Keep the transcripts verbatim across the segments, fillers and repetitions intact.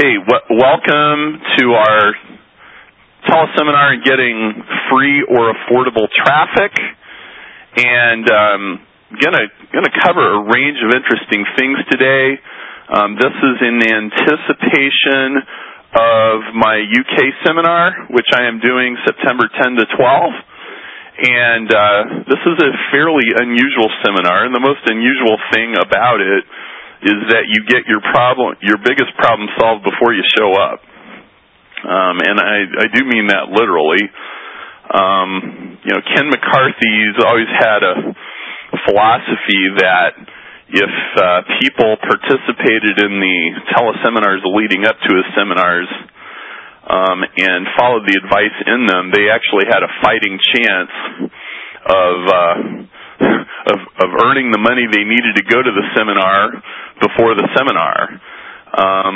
Hey, w- welcome to our teleseminar on getting free or affordable traffic, and um, gonna gonna cover a range of interesting things today. Um, this is in anticipation of my U K seminar, which I am doing September tenth to twelfth, and uh, this is a fairly unusual seminar, and the most unusual thing about it is that you get your problem, your biggest problem solved before you show up. Um, and I, I do mean that literally. Um, you know, Ken McCarthy's always had a, a philosophy that if uh, people participated in the teleseminars leading up to his seminars um, and followed the advice in them, they actually had a fighting chance of uh, of, of earning the money they needed to go to the seminar before the seminar. Um,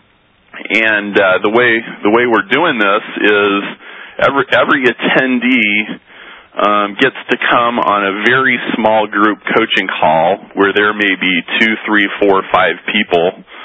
and uh, the way the way we're doing this is every every attendee um, gets to come on a very small group coaching call where there may be two, three, four, five people,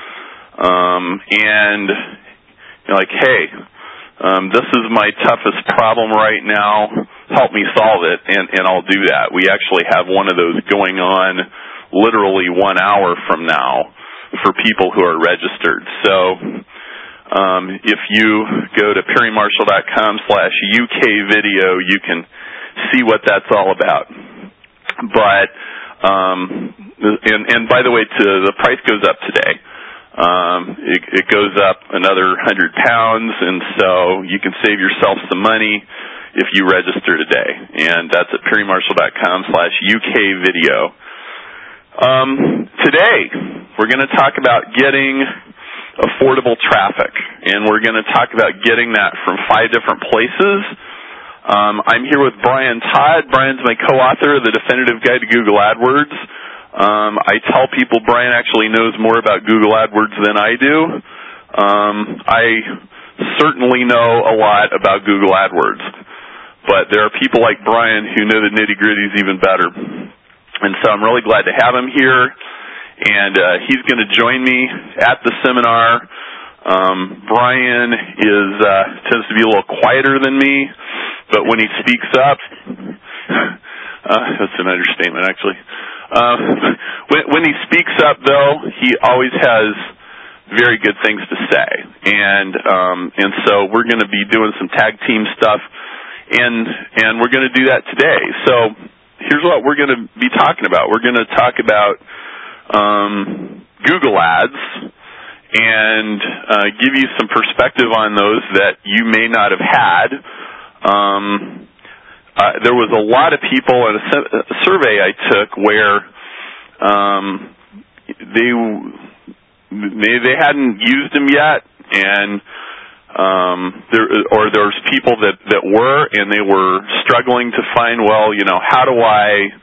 um, and you're like, hey, um, this is my toughest problem right now. Help me solve it, and, and I'll do that. We actually have one of those going on literally one hour from now for people who are registered. So um, if you go to perrymarshall.com slash UK video, you can see what that's all about. But, um, and, and by the way, to, the price goes up today. Um, it, it goes up another one hundred pounds, and so you can save yourself some money if you register today. And that's at perrymarshall.com slash UK video. Um, today, we're going to talk about getting affordable traffic, and we're going to talk about getting that from five different places. Um, I'm here with Brian Todd. Brian's my co-author of the Definitive Guide to Google AdWords. Um, I tell people Brian actually knows more about Google AdWords than I do. Um, I certainly know a lot about Google AdWords, but there are people like Brian who know the nitty-gritties even better. And so I'm really glad to have him here, and uh, he's going to join me at the seminar. Um, Brian is uh, tends to be a little quieter than me, but when he speaks up, uh, that's an understatement, actually. Uh, when, when he speaks up, though, he always has very good things to say, and um, and so we're going to be doing some tag team stuff, and and we're going to do that today. So here's what we're going to be talking about. We're going to talk about um, Google Ads and uh, give you some perspective on those that you may not have had. Um, uh, there was a lot of people in a, se- a survey I took where um, they, they they hadn't used them yet, and um, there or there's people that, that were, and they were struggling to find, well, you know, how do I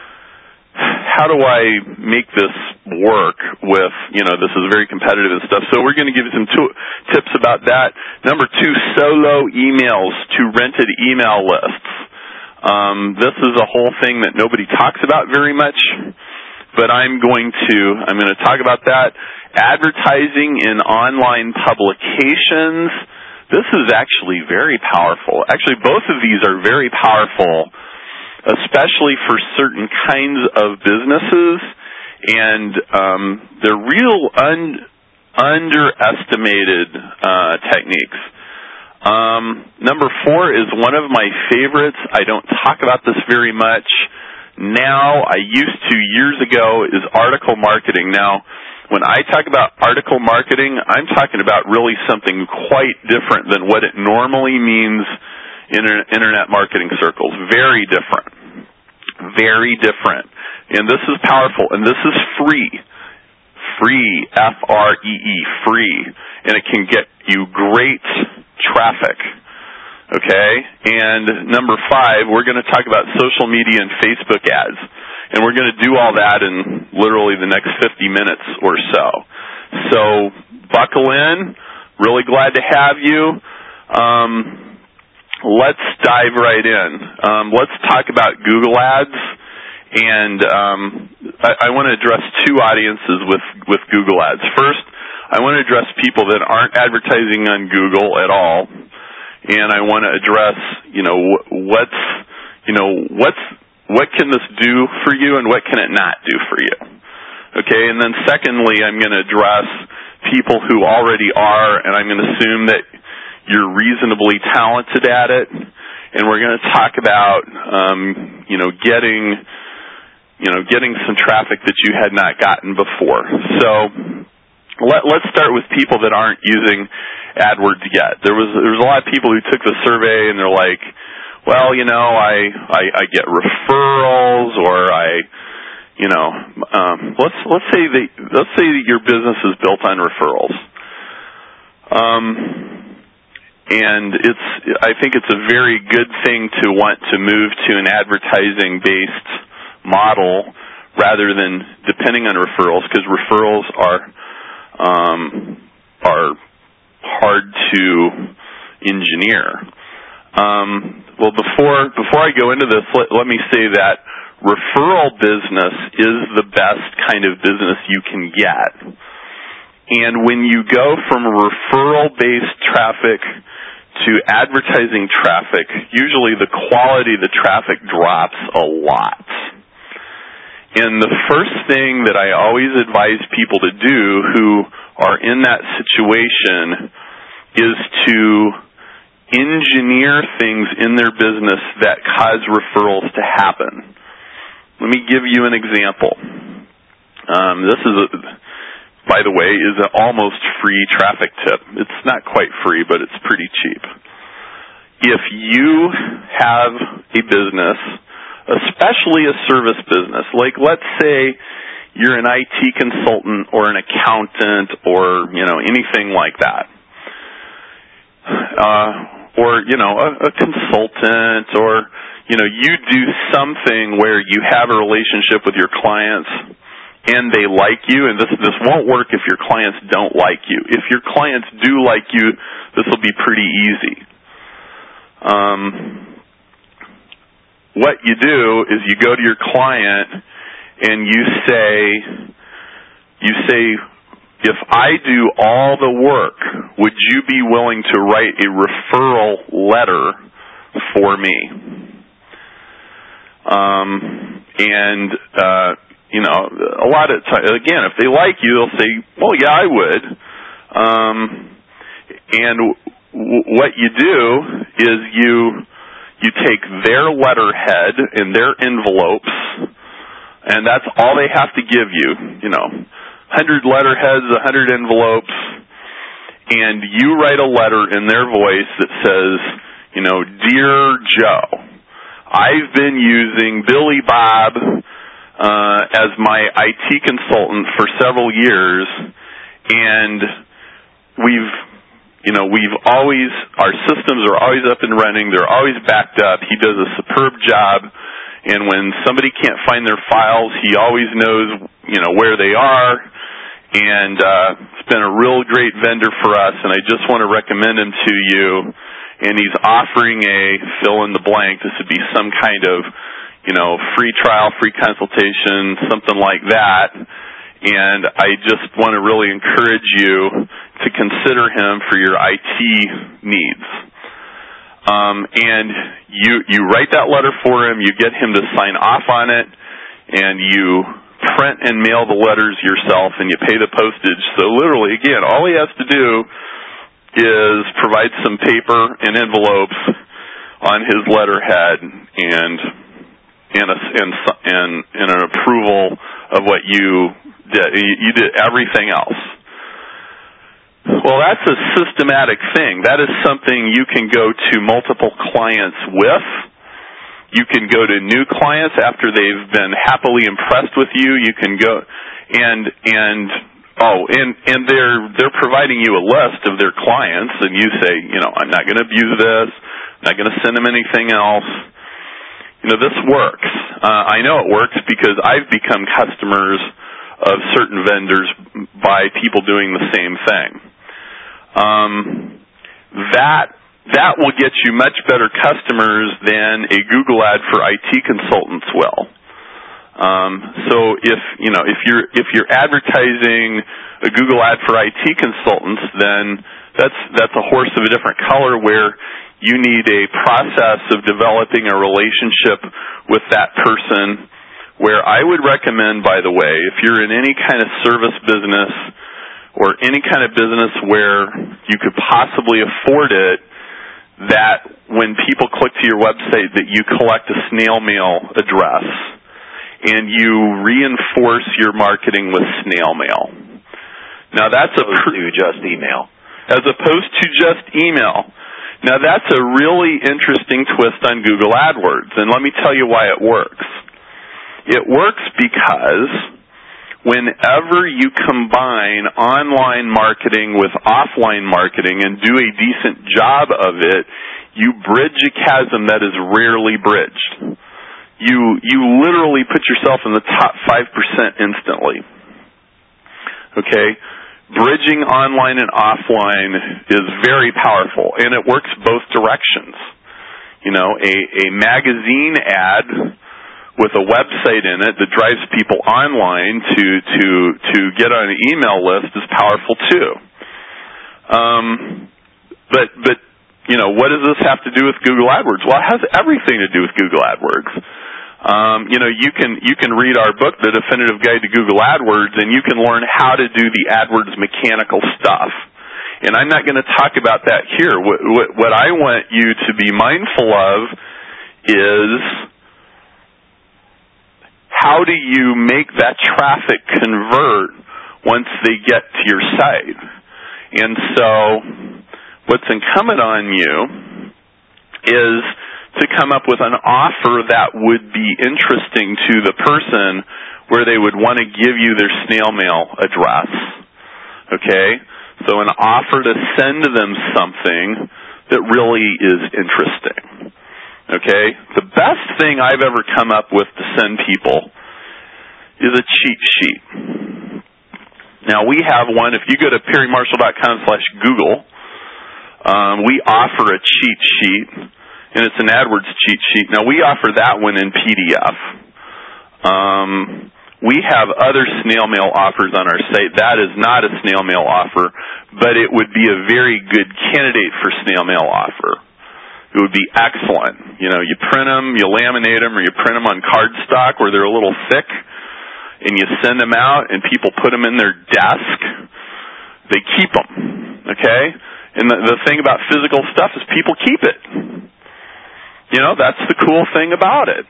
how do I make this work with, you know, this is very competitive and stuff. So we're going to give you some t- tips about that. Number two, solo emails to rented email lists. Um, this is a whole thing that nobody talks about very much, but I'm going to, I'm going to talk about that. Advertising in online publications. This is actually very powerful. Actually, both of these are very powerful, especially for certain kinds of businesses, and um, they're real un- underestimated uh, techniques. Um, number four is one of my favorites. I don't talk about this very much now. I used to years ago, is article marketing. Now, when I talk about article marketing, I'm talking about really something quite different than what it normally means in internet marketing circles. Very different. Very different. And this is powerful, and this is free. Free, F R E E, free. And it can get you great traffic. Okay? And number five, we're going to talk about social media and Facebook ads. And we're going to do all that in literally the next fifty minutes or so. So buckle in. Really glad to have you. Um, let's dive right in. Um, let's talk about Google Ads. And um, I, I want to address two audiences with, with Google Ads. First, I want to address people that aren't advertising on Google at all, and I want to address, you know, what's, you know, what's, what can this do for you and what can it not do for you? Okay, and then secondly, I'm going to address people who already are, and I'm going to assume that you're reasonably talented at it, and we're going to talk about, um, you know, getting, you know, getting some traffic that you had not gotten before. So let, let's start with people that aren't using AdWords yet. There was there was a lot of people who took the survey and they're like, well, you know, I I, I get referrals, or I, you know, um, let's let's say that let's say that your business is built on referrals. Um, and it's I think it's a very good thing to want to move to an advertising-based model rather than depending on referrals, because referrals are um, are hard to engineer. Um, well, before before I go into this, let, let me say that referral business is the best kind of business you can get. And when you go from referral-based traffic to advertising traffic, usually the quality of the traffic drops a lot. And the first thing that I always advise people to do who are in that situation is to engineer things in their business that cause referrals to happen. Let me give you an example. Um, this is, a, by the way, is an almost free traffic tip. It's not quite free, but it's pretty cheap. If you have a business, especially a service business, like let's say you're an I T consultant or an accountant or, you know, anything like that. Uh, or, you know, a, a consultant, or, you know, you do something where you have a relationship with your clients and they like you, and this this won't work if your clients don't like you. If your clients do like you, this will be pretty easy. Um, what you do is you go to your client and you say, you say, if I do all the work, would you be willing to write a referral letter for me? Um, and, uh, you know, a lot of times, again, if they like you, they'll say, well, yeah, I would. Um, and w- what you do is you, you take their letterhead and their envelopes, and that's all they have to give you, you know, one hundred letterheads, one hundred envelopes, and you write a letter in their voice that says, you know, Dear Joe, I've been using Billy Bob uh, as my I T consultant for several years, and we've, you know, we've always, our systems are always up and running, they're always backed up, he does a superb job, and when somebody can't find their files, he always knows, you know, where they are, and uh, it's been a real great vendor for us, and I just want to recommend him to you. And he's offering a fill in the blank. This would be some kind of, you know, free trial, free consultation, something like that. And I just want to really encourage you to consider him for your I T needs. Um, and you you write that letter for him, you get him to sign off on it, and you print and mail the letters yourself, and you pay the postage. So literally, again, all he has to do is provide some paper and envelopes on his letterhead and and a, and, and, and an approval of what you did. You did everything else. Well, that's a systematic thing. That is something you can go to multiple clients with. You can go to new clients after they've been happily impressed with you. You can go and and oh and and they're they're providing you a list of their clients, and you say, you know, I'm not going to abuse this. I'm not going to send them anything else. You know, this works. Uh, I know it works because I've become customers of certain vendors by people doing the same thing. Um, that. That will get you much better customers than a Google ad for I T consultants will. Um, so if you know if you're if you're advertising a Google ad for I T consultants, then that's that's a horse of a different color, where you need a process of developing a relationship with that person. Where I would recommend, by the way, if you're in any kind of service business or any kind of business where you could possibly afford it, that when people click to your website, that you collect a snail mail address and you reinforce your marketing with snail mail. Now that's a pr- to just email. As opposed to just email. Now that's a really interesting twist on Google AdWords, and let me tell you why it works. It works because whenever you combine online marketing with offline marketing and do a decent job of it, you bridge a chasm that is rarely bridged. You you literally put yourself in the top five percent instantly. Okay? Bridging online and offline is very powerful, and it works both directions. You know, a, a magazine ad with a website in it that drives people online to to to get on an email list is powerful too. Um, but but you know, what does this have to do with Google AdWords? Well, it has everything to do with Google AdWords. Um, you know, you can you can read our book, The Definitive Guide to Google AdWords, and you can learn how to do the AdWords mechanical stuff. And I'm not going to talk about that here. What, what, what I want you to be mindful of is, how do you make that traffic convert once they get to your site? And so what's incumbent on you is to come up with an offer that would be interesting to the person, where they would want to give you their snail mail address. Okay? So an offer to send them something that really is interesting. Okay? The best thing I've ever come up with to send people is a cheat sheet. Now, we have one. If you go to perrymarshall.com slash Google, um, we offer a cheat sheet, and it's an AdWords cheat sheet. Now, we offer that one in P D F. Um, we have other snail mail offers on our site. That is not a snail mail offer, but it would be a very good candidate for snail mail offer. It would be excellent. You know, you print them, you laminate them, or you print them on cardstock where they're a little thick, and you send them out, and people put them in their desk. They keep them, okay? And the, the thing about physical stuff is people keep it. You know, that's the cool thing about it.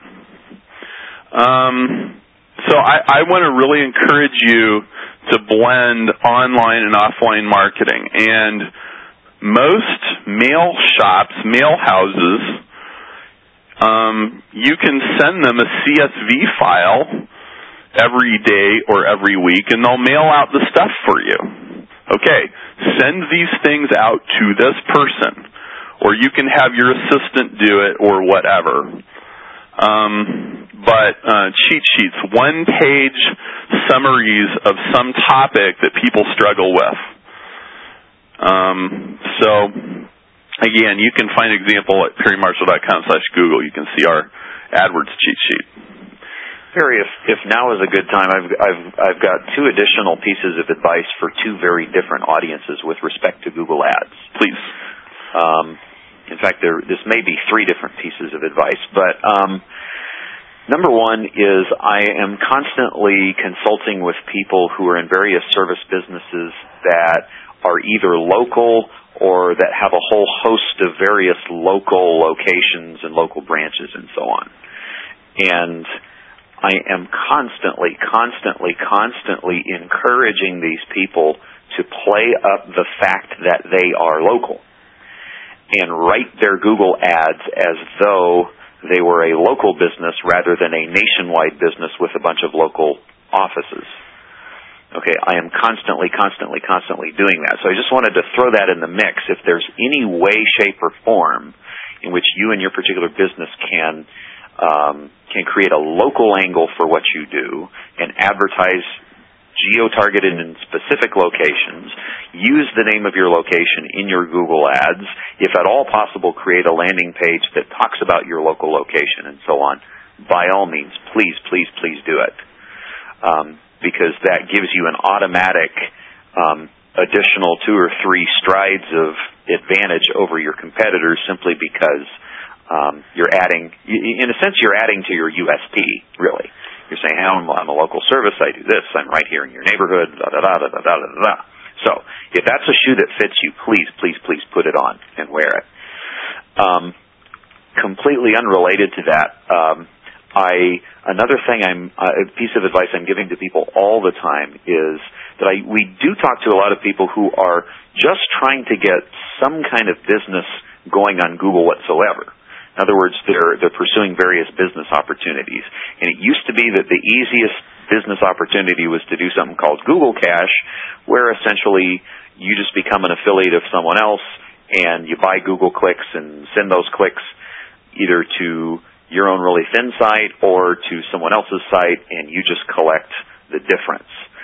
Um, so I, I want to really encourage you to blend online and offline marketing. And most mail shops, mail houses, um, you can send them a C S V file every day or every week, and they'll mail out the stuff for you. Okay, send these things out to this person, or you can have your assistant do it, or whatever. Um, but uh, cheat sheets, one-page summaries of some topic that people struggle with. Um, so, again, you can find an example at perrymarshall.com slash Google. You can see our AdWords cheat sheet. Perry, if, if now is a good time, I've, I've, I've got two additional pieces of advice for two very different audiences with respect to Google Ads. Please. Um, in fact, there, this may be three different pieces of advice, but um, number one is I am constantly consulting with people who are in various service businesses that are either local or that have a whole host of various local locations and local branches and so on. And I am constantly, constantly, constantly encouraging these people to play up the fact that they are local and write their Google ads as though they were a local business rather than a nationwide business with a bunch of local offices. Okay, I am constantly, constantly, constantly doing that. So I just wanted to throw that in the mix. If there's any way, shape, or form in which you and your particular business can um, can create a local angle for what you do and advertise geo-targeted in specific locations, use the name of your location in your Google Ads, if at all possible, create a landing page that talks about your local location and so on, by all means, please, please, please do it. Um, because that gives you an automatic um, additional two or three strides of advantage over your competitors simply because um, you're adding, in a sense, you're adding to your U S P, really. You're saying, hey, I'm, I'm a local service, I do this, I'm right here in your neighborhood, da-da-da, da-da-da-da-da. So if that's a shoe that fits you, please, please, please put it on and wear it. Um, completely unrelated to that, um, I another thing I'm uh, a piece of advice I'm giving to people all the time is that I we do talk to a lot of people who are just trying to get some kind of business going on Google whatsoever. In other words, they're they're pursuing various business opportunities. And it used to be that the easiest business opportunity was to do something called Google Cash, where essentially you just become an affiliate of someone else and you buy Google clicks and send those clicks either to your own really thin site or to someone else's site, and you just collect the difference.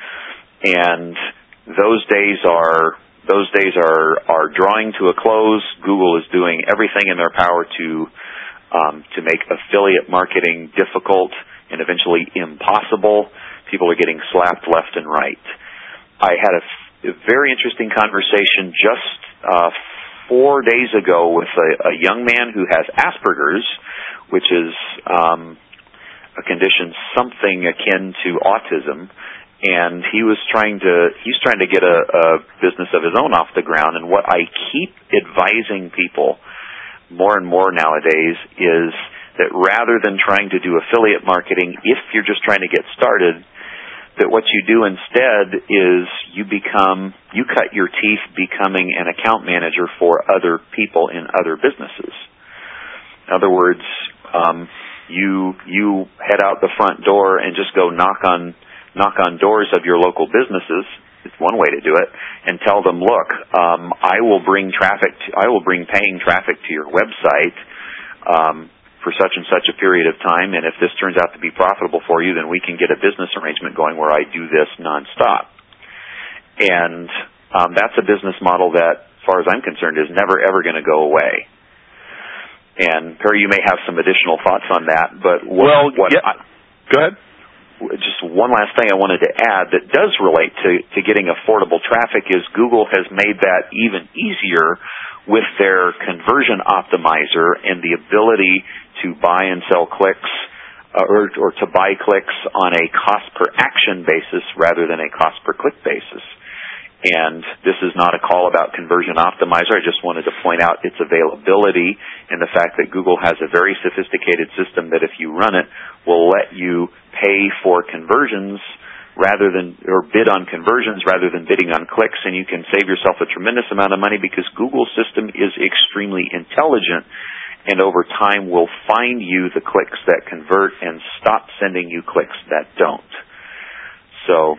And those days are those days are are drawing to a close. Google is doing everything in their power to um, to make affiliate marketing difficult and eventually impossible. People are getting slapped left and right. I had a, f- a very interesting conversation just uh, four days ago with a, a young man who has Asperger's, which is um, a condition something akin to autism, and he was trying to he's trying to get a, a business of his own off the ground. And what I keep advising people more and more nowadays is that rather than trying to do affiliate marketing, if you're just trying to get started, that what you do instead is you become you cut your teeth becoming an account manager for other people in other businesses. In other words, um, you you head out the front door and just go knock on knock on doors of your local businesses. It's one way to do it, and tell them, look, um, I will bring traffic. To, I will bring paying traffic to your website um, for such and such a period of time, and if this turns out to be profitable for you, then we can get a business arrangement going where I do this nonstop. And um, that's a business model that, as far as I'm concerned, is never ever going to go away. And Perry, you may have some additional thoughts on that, but what, well, what yeah. I, go ahead. Just one last thing I wanted to add that does relate to, to getting affordable traffic is Google has made that even easier with their conversion optimizer and the ability to buy and sell clicks uh, or, or to buy clicks on a cost per action basis rather than a cost per click basis. And this is not a call about Conversion Optimizer. I just wanted to point out its availability and the fact that Google has a very sophisticated system that if you run it, will let you pay for conversions rather than, or bid on conversions rather than bidding on clicks, and you can save yourself a tremendous amount of money because Google's system is extremely intelligent and over time will find you the clicks that convert and stop sending you clicks that don't. So,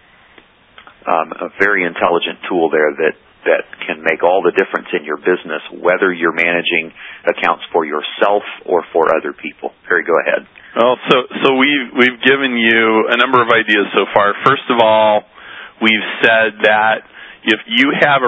Um, a very intelligent tool there that, that can make all the difference in your business, whether you're managing accounts for yourself or for other people. Perry, go ahead. Well, so so we've we've given you a number of ideas so far. First of all, we've said that if you have a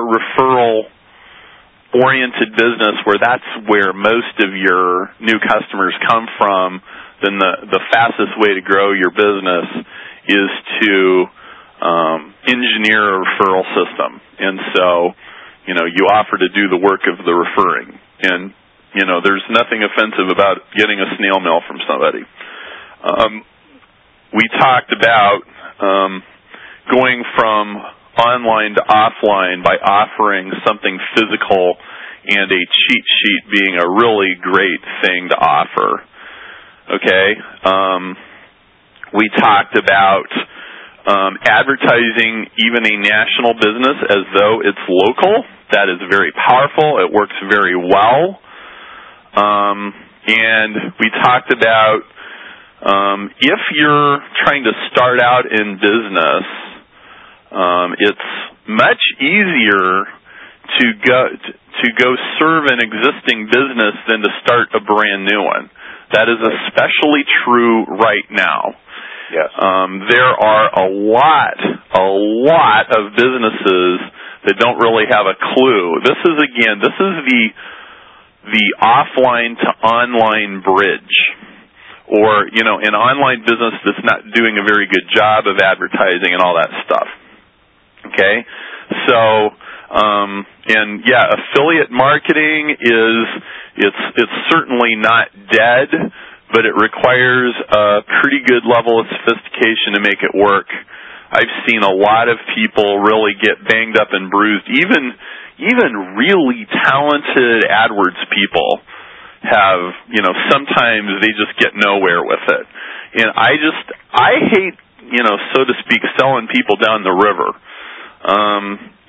referral-oriented business where that's where most of your new customers come from, then the the fastest way to grow your business is to Um, engineer a referral system. And so, you know, you offer to do the work of the referring. And, you know, there's nothing offensive about getting a snail mail from somebody. Um, we talked about um, going from online to offline by offering something physical and a cheat sheet being a really great thing to offer. Okay? Um, we talked about Um, advertising even a national business as though it's local. That is very powerful. It works very well. Um, and we talked about um, if you're trying to start out in business, um, it's much easier to go to go serve an existing business than to start a brand new one. That is especially true right now. Yes. Um, there are a lot, a lot of businesses that don't really have a clue. This is, again, this is the the offline to online bridge. or, you know, an online business that's not doing a very good job of advertising and all that stuff. Okay? So, um, and yeah, affiliate marketing is, it's, it's certainly not dead, but it requires a pretty good level of sophistication to make it work. I've seen a lot of people really get banged up and bruised. Even, even really talented AdWords people have, you know, sometimes they just get nowhere with it. And I just, I hate, you know, so to speak, selling people down the river. Um,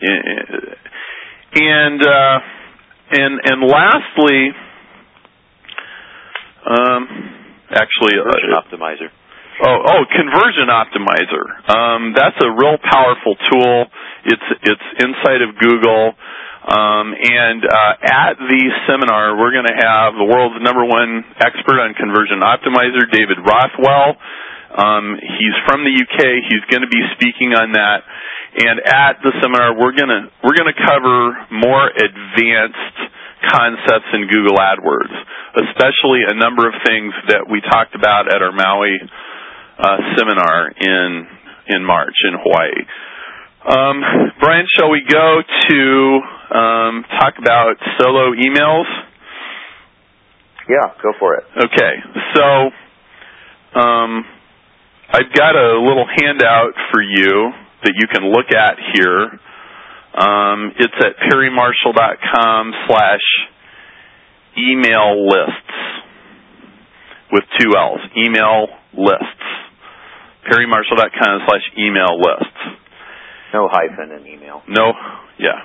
and, uh, and, and lastly, um, actually, Conversion uh, Optimizer. Oh, oh, Conversion Optimizer. Um, that's a real powerful tool. It's, it's inside of Google. Um, and uh, at the seminar, we're going to have the world's number one expert on Conversion Optimizer, David Rothwell. Um, he's from the U K. He's going to be speaking on that. And at the seminar, we're going to we're going to cover more advanced concepts in Google AdWords, especially a number of things that we talked about at our Maui uh, seminar in in March in Hawaii. Um, Brian, shall we go to um, talk about solo emails? Yeah, go for it. Okay, so um, I've got a little handout for you that you can look at here. Um, it's at perrymarshall.com slash email lists with two L's, email lists. perrymarshall.com slash email lists. No hyphen in email. No, yeah.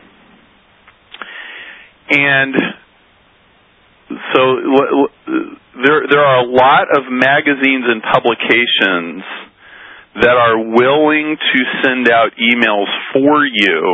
And so there there are a lot of magazines and publications that are willing to send out emails for you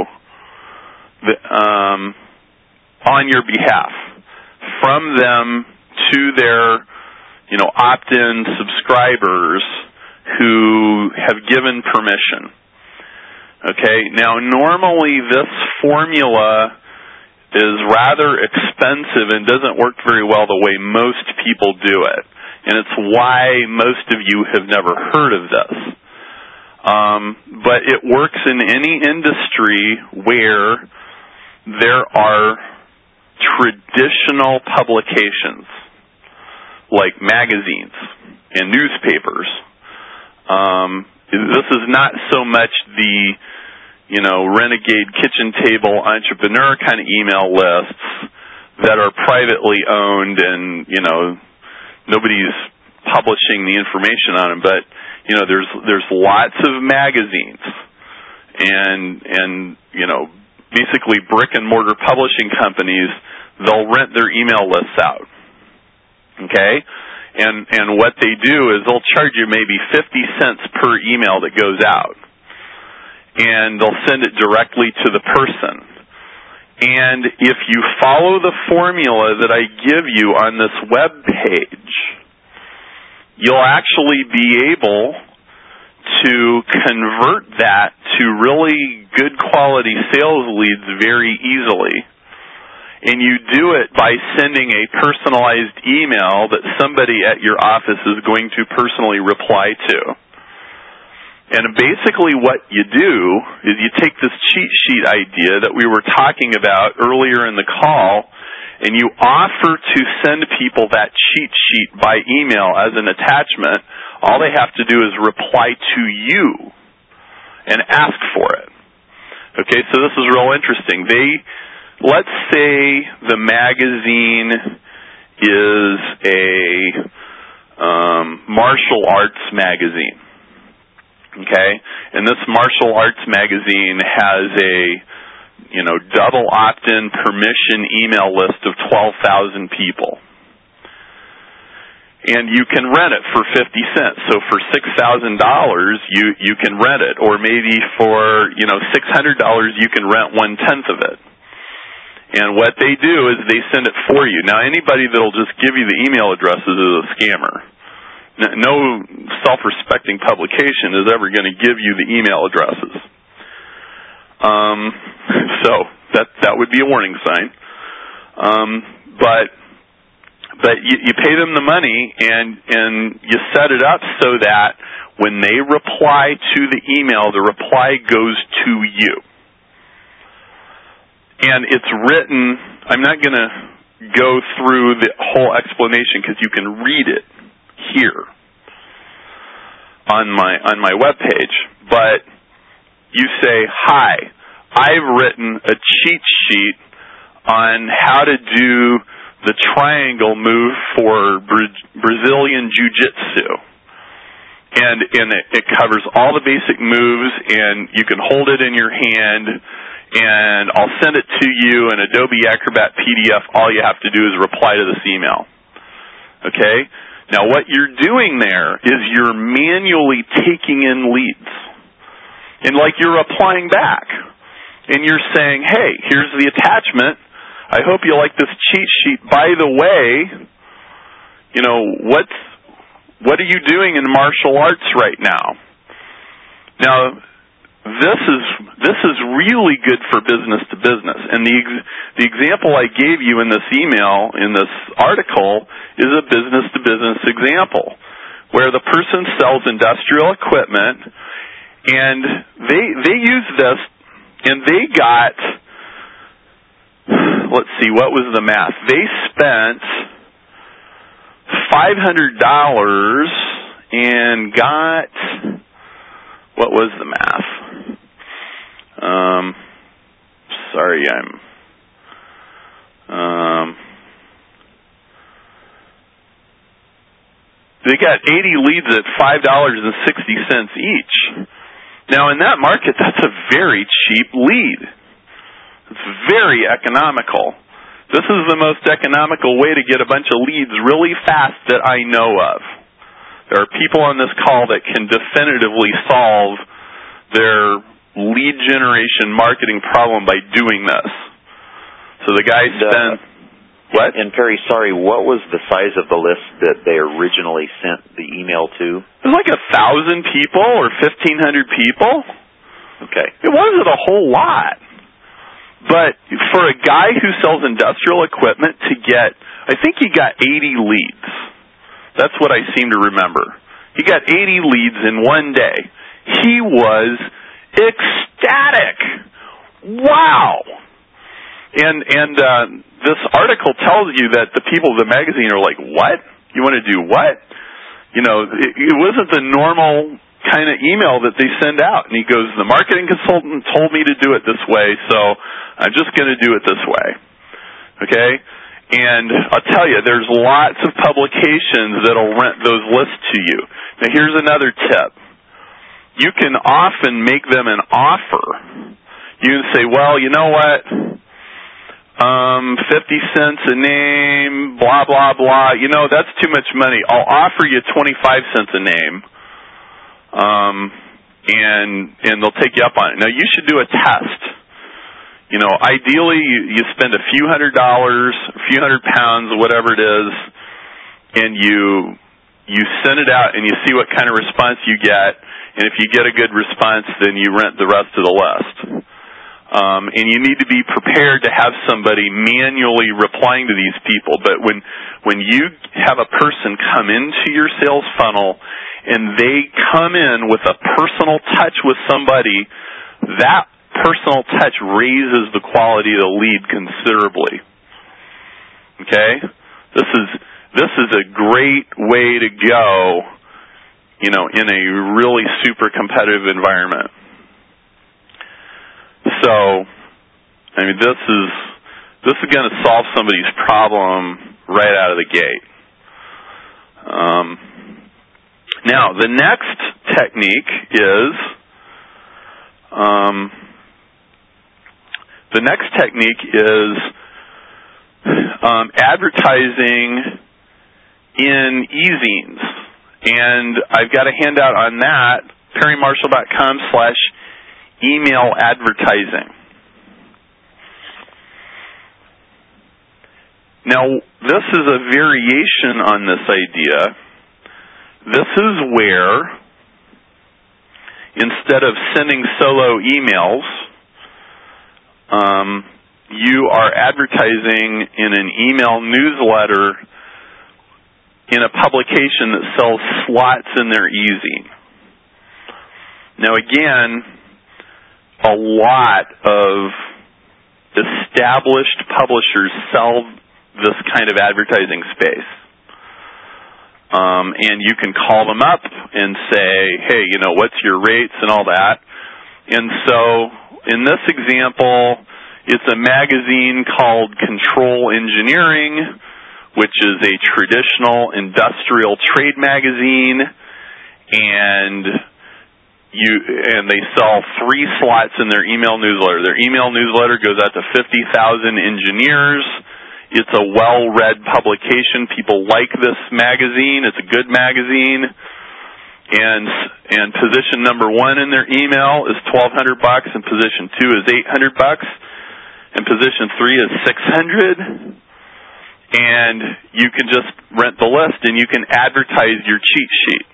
um, on your behalf, from them to their, you know, opt-in subscribers who have given permission. Okay, now normally this formula is rather expensive and doesn't work very well the way most people do it. And it's why most of you have never heard of this. Um, but it works in any industry where there are traditional publications like magazines and newspapers. Um, this is not so much the, you know, renegade kitchen table entrepreneur kind of email lists that are privately owned and, you know, nobody's publishing the information on them. But, you know, there's there's lots of magazines and, and you know, basically brick and mortar publishing companies, they'll rent their email lists out. Okay? And and what they do is they'll charge you maybe fifty cents per email that goes out. And they'll send it directly to the person. And if you follow the formula that I give you on this web page, you'll actually be able to convert that to really good quality sales leads very easily. And you do it by sending a personalized email that somebody at your office is going to personally reply to. And basically what you do is you take this cheat sheet idea that we were talking about earlier in the call, and you offer to send people that cheat sheet by email as an attachment. All they have to do is reply to you and ask for it. Okay, so this is real interesting. They, let's say the magazine is a um, martial arts magazine. Okay, and this martial arts magazine has a, you know, double opt-in permission email list of twelve thousand people. And you can rent it for fifty cents. So for six thousand dollars, you, you can rent it. Or maybe for, you know, six hundred dollars, you can rent one-tenth of it. And what they do is they send it for you. Now, anybody that will just give you the email addresses is a scammer. No self-respecting publication is ever going to give you the email addresses. Um, so that that would be a warning sign. Um, but but you, you pay them the money, and and you set it up so that when they reply to the email, the reply goes to you. And it's written, I'm not going to go through the whole explanation because you can read it here on my on my webpage, but you say, hi, I've written a cheat sheet on how to do the triangle move for Bra- Brazilian Jiu-Jitsu. And, and it, it covers all the basic moves, and you can hold it in your hand, and I'll send it to you in Adobe Acrobat P D F. All you have to do is reply to this email. Okay? Now what you're doing there is you're manually taking in leads. And like you're replying back. And you're saying, hey, here's the attachment. I hope you like this cheat sheet. By the way, you know, what's, what are you doing in martial arts right now? Now, this is this is really good for business to business. And the ex, the example I gave you in this email, in this article, is a business to business example where the person sells industrial equipment, and they they use this, and they got, let's see, what was the math? They spent five hundred dollars and got, what was the math? Um, sorry, I'm, um, they got eighty leads at five dollars and sixty cents each. Now, in that market, that's a very cheap lead. It's very economical. This is the most economical way to get a bunch of leads really fast that I know of. There are people on this call that can definitively solve their lead generation marketing problem by doing this. So the guy spent... Uh, what? And, Perry, sorry, what was the size of the list that they originally sent the email to? It was like a thousand people or fifteen hundred people. Okay. It wasn't a whole lot. But for a guy who sells industrial equipment to get, I think he got eighty leads. That's what I seem to remember. He got eighty leads in one day. He was ecstatic. Wow. And and uh, this article tells you that the people of the magazine are like, what? You want to do what? You know, it, it wasn't the normal kind of email that they send out. And he goes, the marketing consultant told me to do it this way, so I'm just going to do it this way. Okay? And I'll tell you, there's lots of publications that'll rent those lists to you. Now, here's another tip. You can often make them an offer. You can say, well, you know what? Um, fifty cents a name, blah, blah, blah. You know, that's too much money. I'll offer you twenty-five cents a name. Um, and, and they'll take you up on it. Now, you should do a test. You know, ideally, you, you spend a few hundred dollars, a few hundred pounds, whatever it is, and you, you send it out and you see what kind of response you get. And if you get a good response, then you rent the rest of the list. Um, and you need to be prepared to have somebody manually replying to these people. But when when you have a person come into your sales funnel and they come in with a personal touch with somebody, that personal touch raises the quality of the lead considerably. Okay? This is this is a great way to go, you know, in a really super competitive environment. So, I mean, this is this is going to solve somebody's problem right out of the gate. Um, now, the next technique is um, the next technique is um, advertising in e-zines, and I've got a handout on that. Perry Marshall dot com slash email advertising. Now, this is a variation on this idea. This is where, instead of sending solo emails, um, you are advertising in an email newsletter in a publication that sells slots in their e-zine. Now again, a lot of established publishers sell this kind of advertising space. Um, and you can call them up and say, hey, you know, what's your rates and all that. And so in this example, it's a magazine called Control Engineering, which is a traditional industrial trade magazine, and you and they sell three slots in their email newsletter. Their email newsletter goes out to fifty thousand engineers. It's a well-read publication. People like this magazine. It's a good magazine. And and position number one in their email is twelve hundred bucks, and position two is eight hundred bucks, and position three is six hundred. And you can just rent the list, and you can advertise your cheat sheet.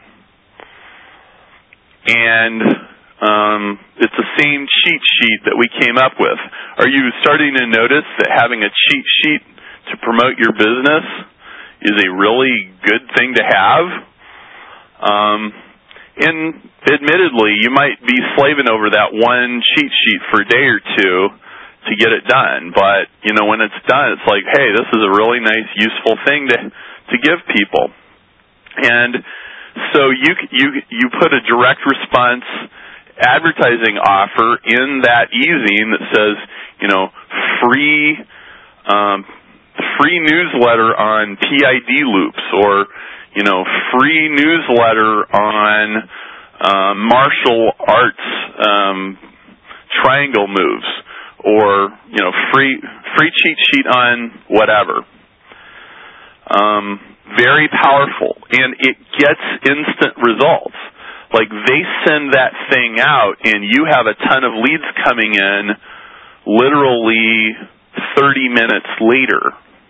And um, it's the same cheat sheet that we came up with. Are you starting to notice that having a cheat sheet to promote your business is a really good thing to have? Um, and admittedly, you might be slaving over that one cheat sheet for a day or two to get it done. But, you know, when it's done, it's like, hey, this is a really nice, useful thing to to give people. And so you you you put a direct response advertising offer in that e-zine that says, you know, free um, free newsletter on P I D loops, or, you know, free newsletter on uh, martial arts um, triangle moves, or, you know, free free cheat sheet on whatever. Um, very powerful, and it gets instant results. Like, they send that thing out, and you have a ton of leads coming in literally thirty minutes later.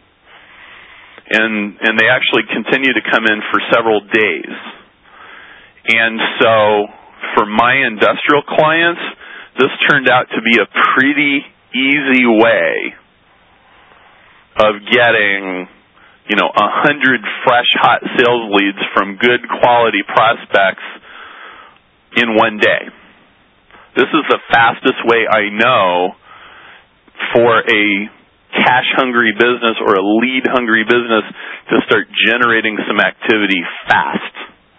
And and they actually continue to come in for several days. And so for my industrial clients, this turned out to be a pretty easy way of getting, you know, a hundred fresh, hot sales leads from good quality prospects in one day. This is the fastest way I know for a cash-hungry business or a lead-hungry business to start generating some activity fast.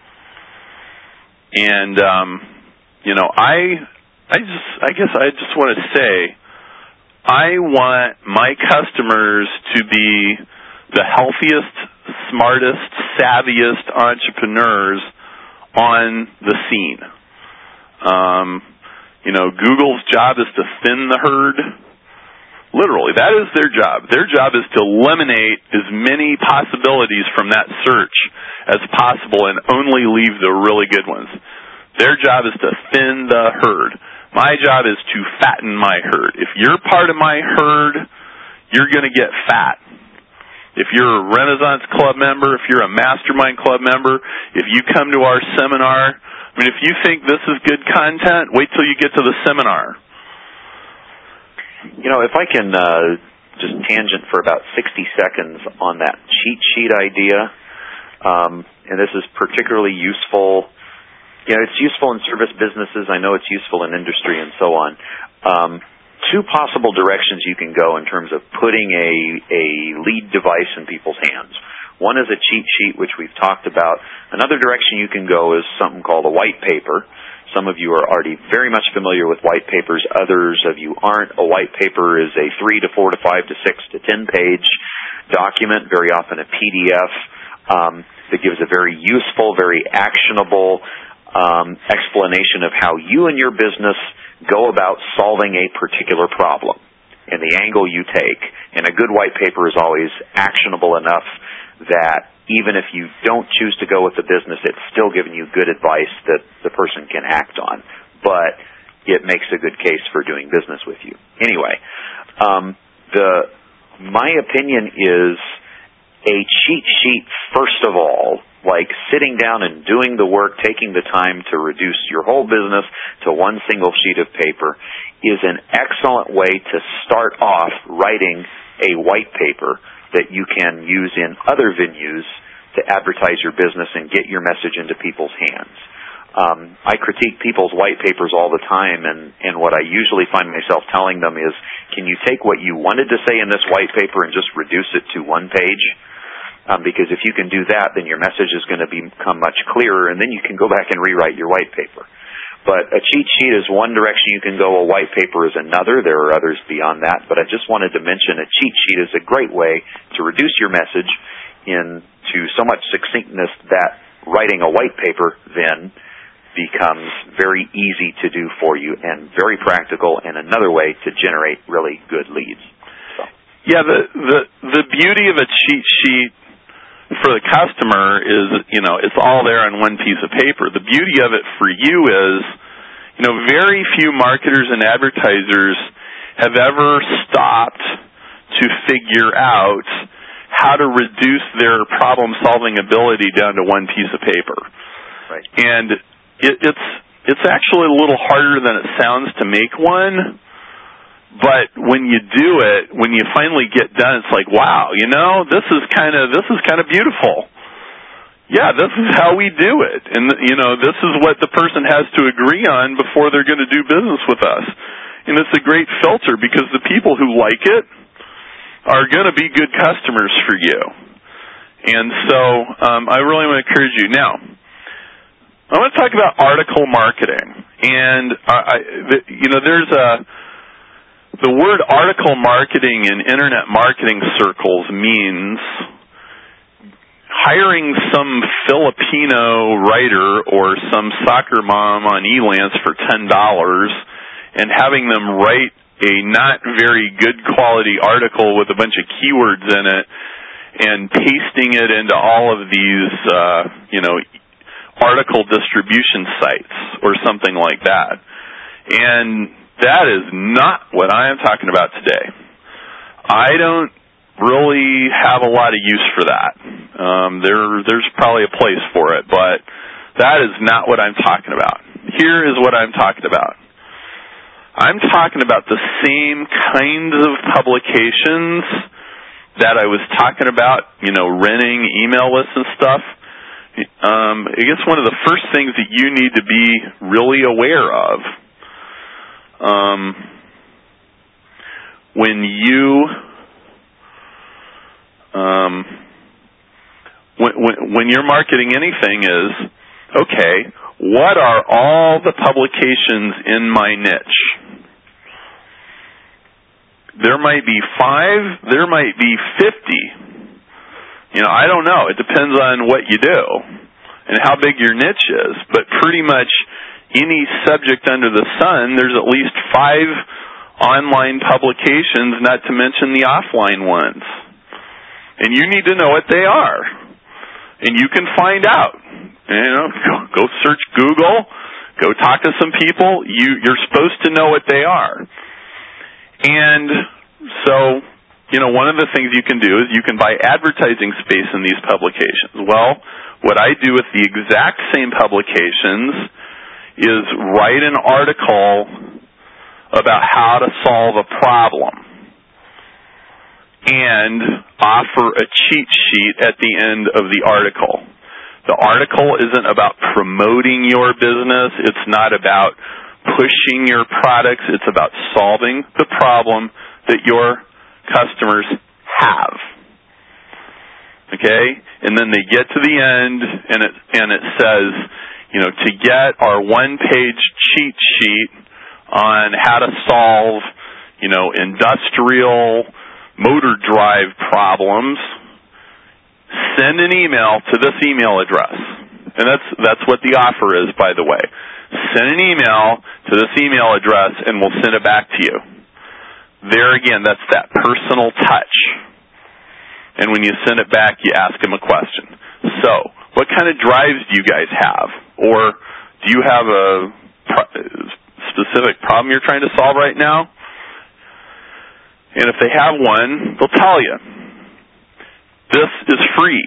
And, um, you know, I, I just, I guess I just want to say, I want my customers to be the healthiest, smartest, savviest entrepreneurs on the scene. Um, you know, Google's job is to thin the herd. Literally, that is their job. Their job is to eliminate as many possibilities from that search as possible and only leave the really good ones. Their job is to thin the herd. My job is to fatten my herd. If you're part of my herd, you're going to get fat. If you're a Renaissance Club member, if you're a Mastermind Club member, if you come to our seminar, I mean, if you think this is good content, wait till you get to the seminar. You know, if I can uh, just tangent for about sixty seconds on that cheat sheet idea, um, and this is particularly useful. You know, it's useful in service businesses. I know it's useful in industry and so on. Um, two possible directions you can go in terms of putting a, a lead device in people's hands. One is a cheat sheet, which we've talked about. Another direction you can go is something called a white paper. Some of you are already very much familiar with white papers. Others of you aren't. A white paper is a three to four to five to six to ten page document, very often a P D F, um, that gives a very useful, very actionable um, explanation of how you and your business go about solving a particular problem and the angle you take. And a good white paper is always actionable enough that even if you don't choose to go with the business, it's still giving you good advice that the person can act on. But it makes a good case for doing business with you. Anyway, um, the my opinion is a cheat sheet, first of all, like sitting down and doing the work, taking the time to reduce your whole business to one single sheet of paper, is an excellent way to start off writing a white paper that you can use in other venues to advertise your business and get your message into people's hands. Um, I critique people's white papers all the time, and, and what I usually find myself telling them is, can you take what you wanted to say in this white paper and just reduce it to one page? Um, because if you can do that, then your message is going to become much clearer, and then you can go back and rewrite your white paper. But a cheat sheet is one direction you can go. A white paper is another. There are others beyond that. But I just wanted to mention a cheat sheet is a great way to reduce your message into so much succinctness that writing a white paper then becomes very easy to do for you and very practical, and another way to generate really good leads. So. Yeah, the, the the beauty of a cheat sheet for the customer is, you know, it's all there on one piece of paper. The beauty of it for you is, you know, very few marketers and advertisers have ever stopped to figure out how to reduce their problem-solving ability down to one piece of paper. Right. And It, it's it's actually a little harder than it sounds to make one, but when you do it, when you finally get done, it's like, wow, you know, this is kind of this is kind of beautiful. Yeah, this is how we do it, and you know, this is what the person has to agree on before they're going to do business with us. And it's a great filter because the people who like it are going to be good customers for you. And so, um, I really want to encourage you now. I want to talk about article marketing, and I, I, the, you know, there's a the word article marketing in internet marketing circles means hiring some Filipino writer or some soccer mom on Elance for ten dollars and having them write a not very good quality article with a bunch of keywords in it and pasting it into all of these, uh, you know, article distribution sites or something like that. And that is not what I am talking about today. I don't really have a lot of use for that. Um, there, there's probably a place for it, but that is not what I'm talking about. Here is what I'm talking about. I'm talking about the same kinds of publications that I was talking about, you know, renting email lists and stuff. Um, I guess one of the first things that you need to be really aware of um, when you um, when, when, when you're marketing anything is, okay, what are all the publications in my niche? There might be five, there might be fifty. You know, I don't know. It depends on what you do and how big your niche is. But pretty much any subject under the sun, there's at least five online publications, not to mention the offline ones. And you need to know what they are. And you can find out. You know, go, go search Google, go talk to some people. You, you're supposed to know what they are. And so, you know, one of the things you can do is you can buy advertising space in these publications. Well, what I do with the exact same publications is write an article about how to solve a problem and offer a cheat sheet at the end of the article. The article isn't about promoting your business. It's not about pushing your products. It's about solving the problem that your customers have. Okay? And then they get to the end and it and it says, you know, to get our one-page cheat sheet on how to solve, you know, industrial motor drive problems, send an email to this email address. And that's that's what the offer is, by the way. Send an email to this email address and we'll send it back to you. There again, that's that personal touch. And when you send it back, you ask them a question. So, what kind of drives do you guys have? Or do you have a pro- specific problem you're trying to solve right now? And if they have one, they'll tell you. This is free.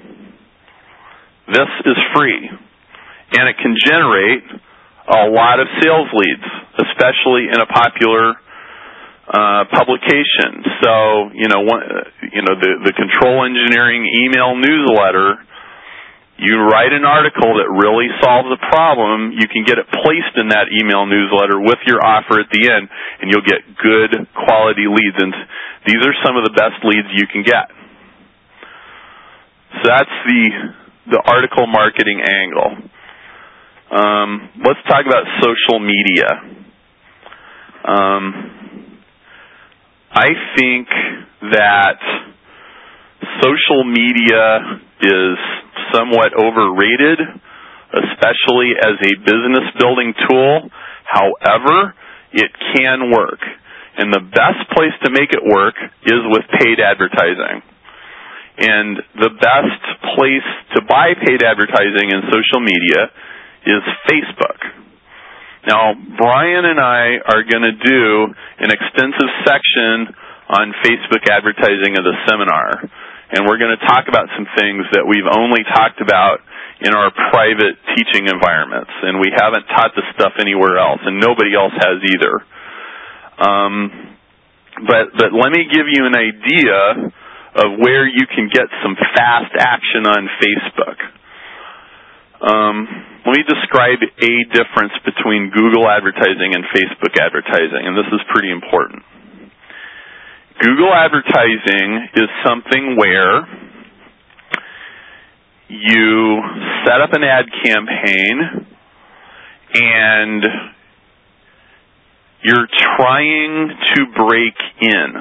This is free. And it can generate a lot of sales leads, especially in a popular uh, publication. So, you know, one, you know, the, the control engineering email newsletter, you write an article that really solves a problem, you can get it placed in that email newsletter with your offer at the end, and you'll get good quality leads. And these are some of the best leads you can get. So that's the the article marketing angle. Um, let's talk about social media. Um, I think that social media is somewhat overrated, especially as a business building tool. However, it can work. And the best place to make it work is with paid advertising. And the best place to buy paid advertising in social media is Facebook. Now, Brian and I are going to do an extensive section on Facebook advertising of the seminar. And we're going to talk about some things that we've only talked about in our private teaching environments. And we haven't taught this stuff anywhere else, and nobody else has either. Um, but, but let me give you an idea of where you can get some fast action on Facebook. Um, let me describe a difference between Google advertising and Facebook advertising, and this is pretty important. Google advertising is something where you set up an ad campaign and you're trying to break in.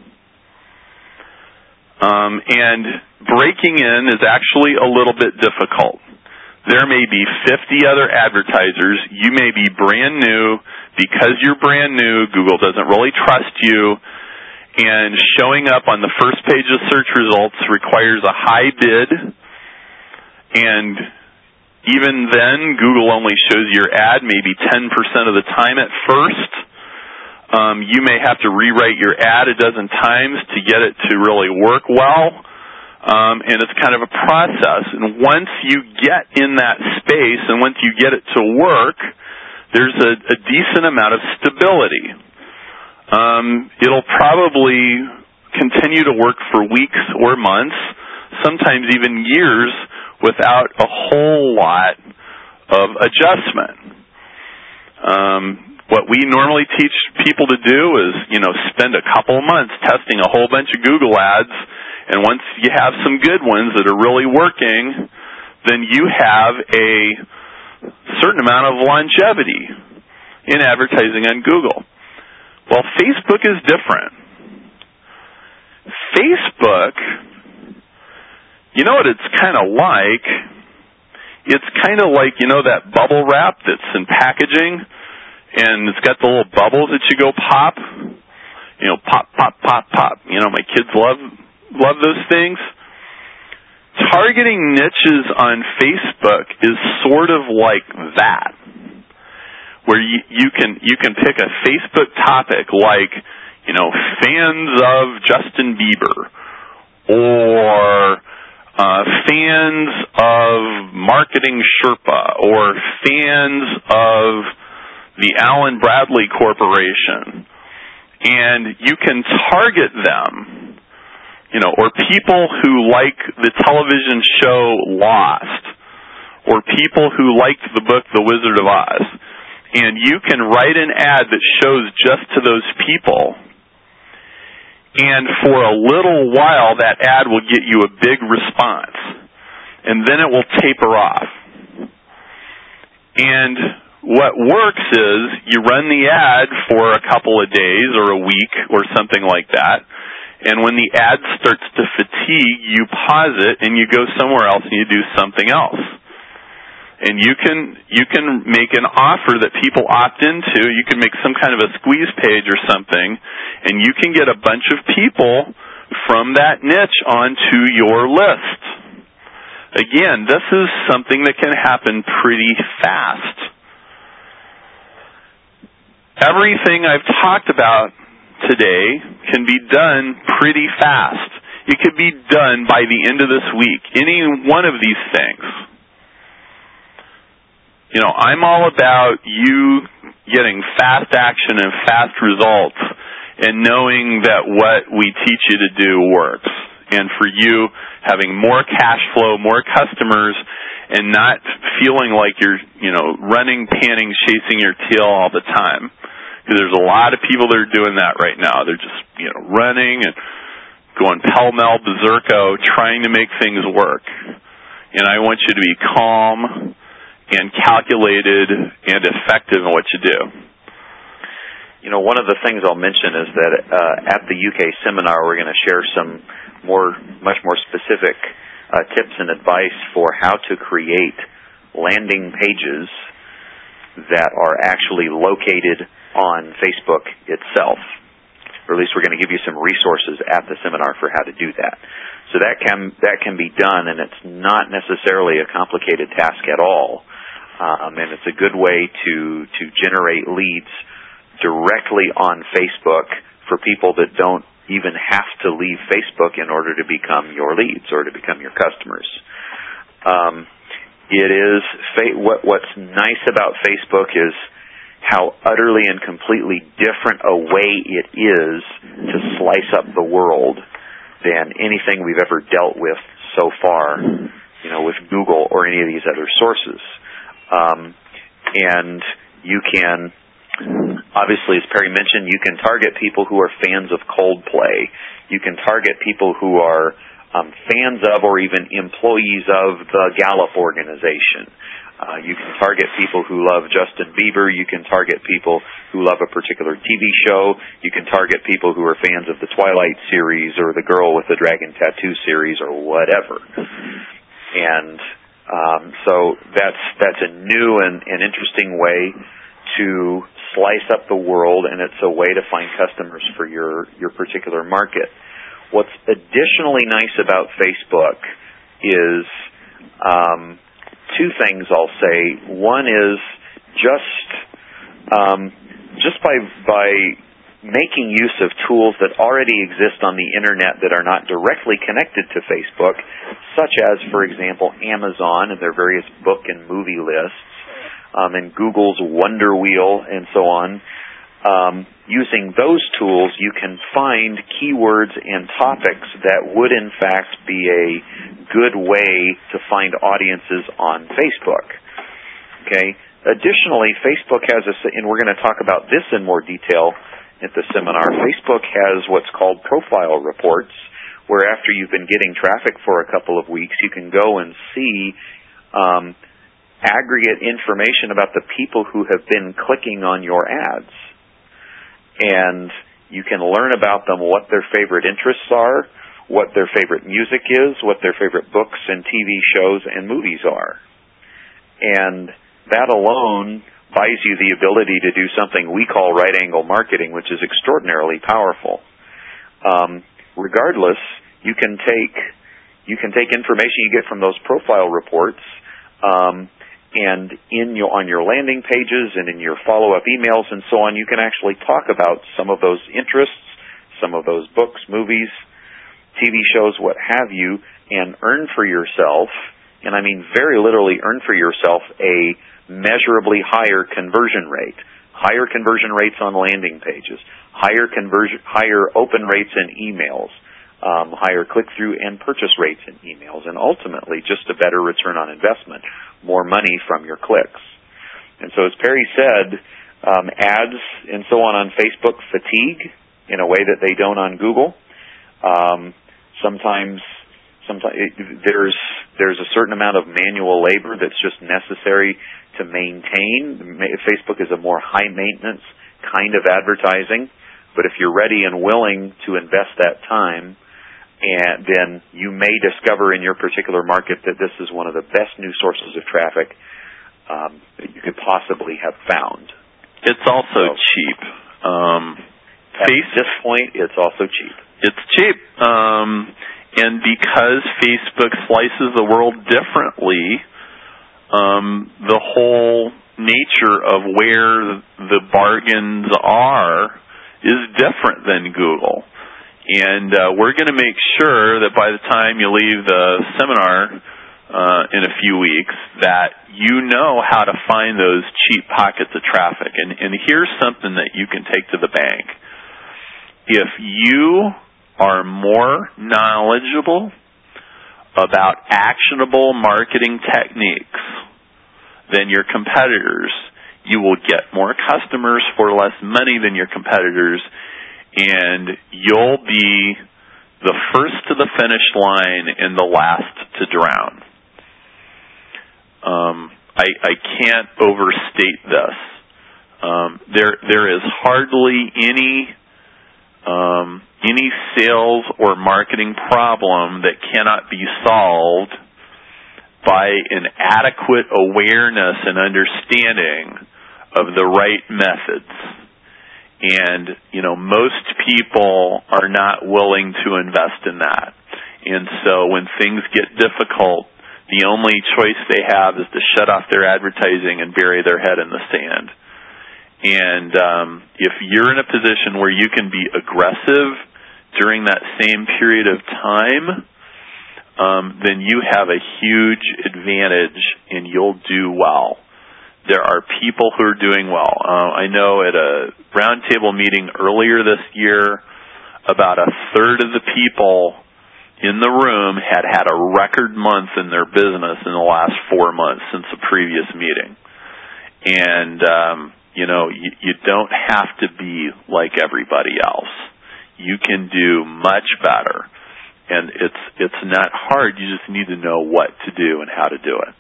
Um, and breaking in is actually a little bit difficult. There may be fifty other advertisers. You may be brand new. Because you're brand new, Google doesn't really trust you. And showing up on the first page of search results requires a high bid. And even then, Google only shows your ad maybe ten percent of the time at first. Um, you may have to rewrite your ad a dozen times to get it to really work well. Um, and it's kind of a process. And once you get in that space and once you get it to work, there's a, a decent amount of stability. Um, it'll probably continue to work for weeks or months, sometimes even years, without a whole lot of adjustment. Um, what we normally teach people to do is, you know, spend a couple of months testing a whole bunch of Google ads, and once you have some good ones that are really working, then you have a certain amount of longevity in advertising on Google. Well, Facebook is different. Facebook, you know what it's kind of like? It's kind of like, you know, that bubble wrap that's in packaging, and it's got the little bubbles that you go pop. You know, pop, pop, pop, pop. You know, my kids love love those things. Targeting niches on Facebook is sort of like that, where you, you can you can pick a Facebook topic like, you know, fans of Justin Bieber, or uh, fans of Marketing Sherpa, or fans of the Allen Bradley Corporation, and you can target them, you know, or people who like the television show Lost, or people who liked the book The Wizard of Oz. And you can write an ad that shows just to those people. And for a little while, that ad will get you a big response. And then it will taper off. And what works is you run the ad for a couple of days or a week or something like that. And when the ad starts to fatigue, you pause it and you go somewhere else and you do something else. And you can you can make an offer that people opt into. You can make some kind of a squeeze page or something, and you can get a bunch of people from that niche onto your list. Again, this is something that can happen pretty fast. Everything I've talked about today can be done pretty fast. It could be done by the end of this week. Any one of these things. You know, I'm all about you getting fast action and fast results and knowing that what we teach you to do works. And for you, having more cash flow, more customers, and not feeling like you're, you know, running, panning, chasing your tail all the time. Because there's a lot of people that are doing that right now. They're just, you know, running and going pell-mell berserko, trying to make things work. And I want you to be calm and calculated and effective in what you do. You know, one of the things I'll mention is that uh, at the U K seminar, we're going to share some more, much more specific uh, tips and advice for how to create landing pages that are actually located on Facebook itself. Or at least we're going to give you some resources at the seminar for how to do that. So that can that can be done, and it's not necessarily a complicated task at all. Um, and it's a good way to to generate leads directly on Facebook for people that don't even have to leave Facebook in order to become your leads or to become your customers. Um, it is what what's nice about Facebook is how utterly and completely different a way it is to slice up the world than anything we've ever dealt with so far, you know, with Google or any of these other sources. Um, and you can, obviously, as Perry mentioned, you can target people who are fans of Coldplay. You can target people who are um, fans of or even employees of the Gallup organization. Uh, you can target people who love Justin Bieber. You can target people who love a particular T V show. You can target people who are fans of the Twilight series or the Girl with the Dragon Tattoo series or whatever. And um, so that's that's a new and, and interesting way to slice up the world, and it's a way to find customers for your, your particular market. What's additionally nice about Facebook is um, two things I'll say. One is just um, just by by making use of tools that already exist on the Internet that are not directly connected to Facebook, such as, for example, Amazon and their various book and movie lists, um, and Google's Wonder Wheel and so on. Um, using those tools, you can find keywords and topics that would, in fact, be a good way to find audiences on Facebook. Okay. Additionally, Facebook has a, and we're going to talk about this in more detail at the seminar. Facebook has what's called profile reports, where after you've been getting traffic for a couple of weeks, you can go and see um, aggregate information about the people who have been clicking on your ads. And you can learn about them, what their favorite interests are, what their favorite music is, what their favorite books and T V shows and movies are. And that alone buys you the ability to do something we call right-angle marketing, which is extraordinarily powerful. Um, regardless, you can take you can take information you get from those profile reports, um, and in your, on your landing pages and in your follow-up emails and so on, you can actually talk about some of those interests, some of those books, movies, T V shows, what have you, and earn for yourself, and I mean very literally earn for yourself a measurably higher conversion rate, higher conversion rates on landing pages, higher conversion, higher open rates in emails, um, higher click-through and purchase rates in emails, and ultimately just a better return on investment, more money from your clicks. And so as Perry said, um, ads and so on on Facebook fatigue in a way that they don't on Google. Um, sometimes sometimes it, there's there's a certain amount of manual labor that's just necessary to maintain. Facebook is a more high-maintenance kind of advertising, but if you're ready and willing to invest that time, and then you may discover in your particular market that this is one of the best new sources of traffic um, that you could possibly have found. It's also so, cheap. Um, at face- this point, it's also cheap. It's cheap. Um, and because Facebook slices the world differently, Um, the whole nature of where the bargains are is different than Google. And uh, we're going to make sure that by the time you leave the seminar uh, in a few weeks that you know how to find those cheap pockets of traffic. And, and here's something that you can take to the bank. if you are more knowledgeable about actionable marketing techniques than your competitors, you will get more customers for less money than your competitors, and you'll be the first to the finish line and the last to drown. Um, I, I can't overstate this. Um, there, there is hardly any um, any sales or marketing problem that cannot be solved by an adequate awareness and understanding of the right methods. And, you know, most people are not willing to invest in that. And so when things get difficult, the only choice they have is to shut off their advertising and bury their head in the sand. And um, if you're in a position where you can be aggressive during that same period of time, um, then you have a huge advantage and you'll do well. There are people who are doing well. Uh, I know at a roundtable meeting earlier this year, about a third of the people in the room had had a record month in their business in the last four months since the previous meeting. And, um, you know, you, you don't have to be like everybody else. You can do much better. And it's it's not hard. You just need to know what to do and how to do it.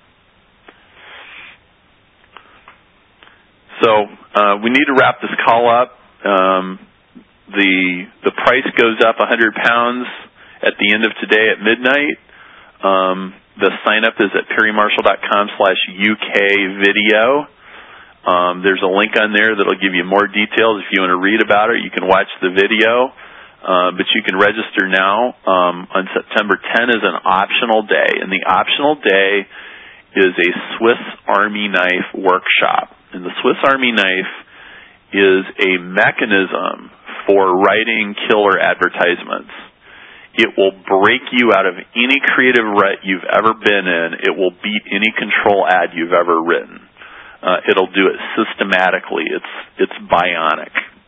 So uh, we need to wrap this call up. Um, the the price goes up one hundred pounds at the end of today at midnight. Um, the sign up is at perrymarshall.com slash UK video. Um, there's a link on there that'll give you more details. If you want to read about it, you can watch the video. Uh, but you can register now. Um, on September tenth is an optional day, and the optional day is a Swiss Army knife workshop. And the Swiss Army knife is a mechanism for writing killer advertisements. It will break you out of any creative rut you've ever been in. It will beat any control ad you've ever written. Uh, it'll do it systematically. It's it's bionic.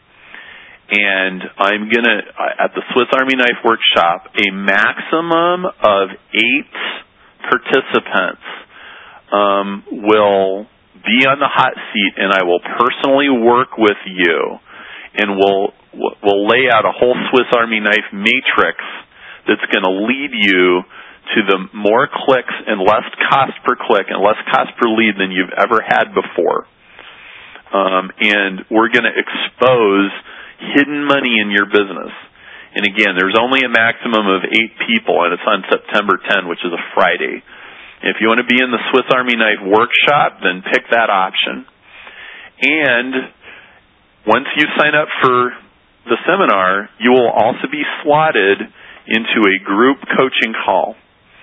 And I'm going to, at the Swiss Army Knife Workshop, a maximum of eight participants um, will be on the hot seat, and I will personally work with you, and we'll, we'll lay out a whole Swiss Army knife matrix that's going to lead you to the more clicks and less cost per click and less cost per lead than you've ever had before. Um, and we're going to expose hidden money in your business. And again, there's only a maximum of eight people, and it's on September tenth, which is a Friday. If you want to be in the Swiss Army Knife Workshop, then pick that option. And once you sign up for the seminar, you will also be slotted into a group coaching call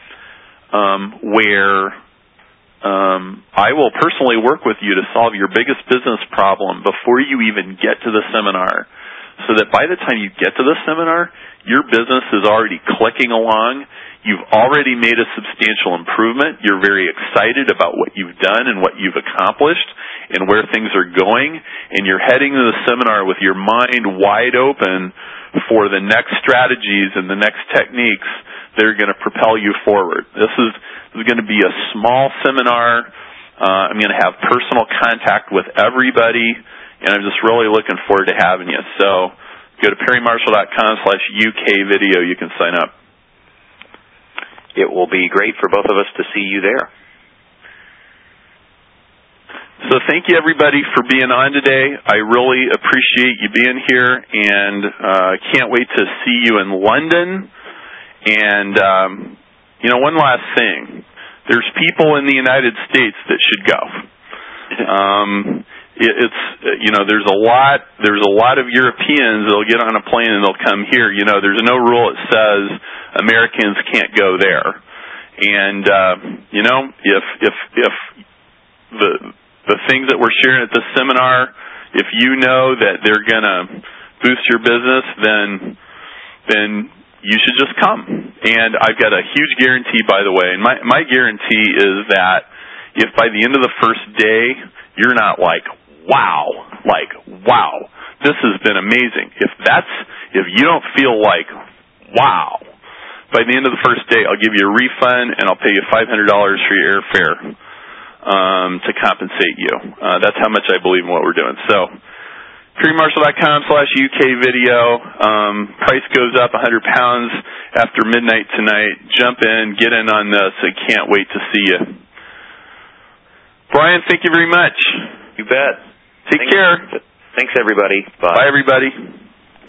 um, where um, I will personally work with you to solve your biggest business problem before you even get to the seminar, so that by the time you get to the seminar, your business is already clicking along. You've already made a substantial improvement. You're very excited about what you've done and what you've accomplished and where things are going, and you're heading to the seminar with your mind wide open for the next strategies and the next techniques that are going to propel you forward. This is, this is going to be a small seminar. Uh, I'm going to have personal contact with everybody, and I'm just really looking forward to having you. So go to perrymarshall.com slash UK video. You can sign up. It will be great for both of us to see you there. So thank you, everybody, for being on today. I really appreciate you being here, and uh, can't wait to see you in London. And, um, you know, one last thing. There's people in the United States that should go. Um, it, it's, you know, there's a lot, there's a lot of Europeans that'll get on a plane and they'll come here. You know, there's no rule that says Americans can't go there. And, uh, you know, if, if, if the, the things that we're sharing at this seminar, if you know that they're going to boost your business, then, then you should just come. And I've got a huge guarantee, by the way, and my, my guarantee is that if by the end of the first day, you're not like, wow, like, wow, this has been amazing. If that's, if you don't feel like, wow, by the end of the first day, I'll give you a refund and I'll pay you five hundred dollars for your airfare um, to compensate you. Uh, that's how much I believe in what we're doing. So, PearyMarshall.com slash UK video. Um, price goes up one hundred pounds after midnight tonight. Jump in, get in on this. I can't wait to see you. Brian, thank you very much. You bet. Take Thanks. care. Thanks, everybody. Bye. Bye, everybody.